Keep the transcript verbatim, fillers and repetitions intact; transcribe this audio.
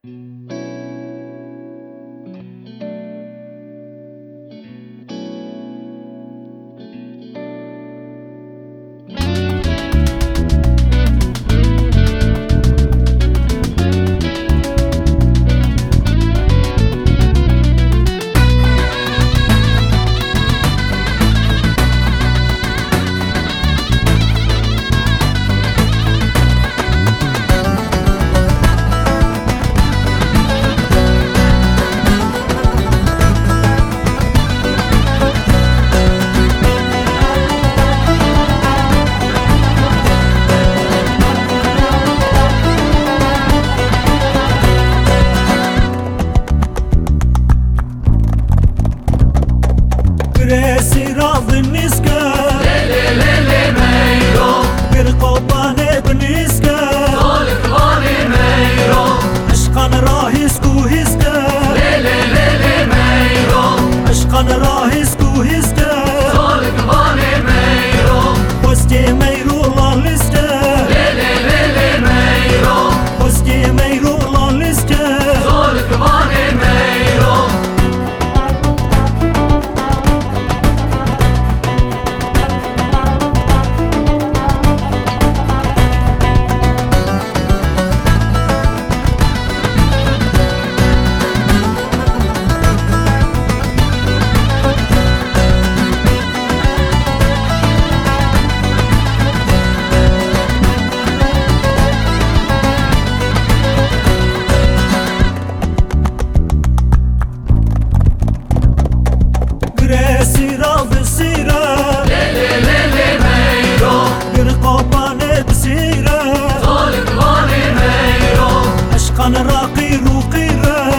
راسي راضي النسكة ليلي ليلي ميرو برقوباني بنسكة طولك غاني ميرو عشقا راهيسكو هسكة ليلي ليلي ميرو عشقا راهيسكو هسكة طولك غاني ميرو وستي ميرو الله لسكة ليلي ليلي ميرو وستي ميرو الله لسكة طولك غاني ميرو راسي راضي السيرة ليلي ليلي ميرو برقوباني بسيرة طولك غاني ميرو عشقا راقي وقيرة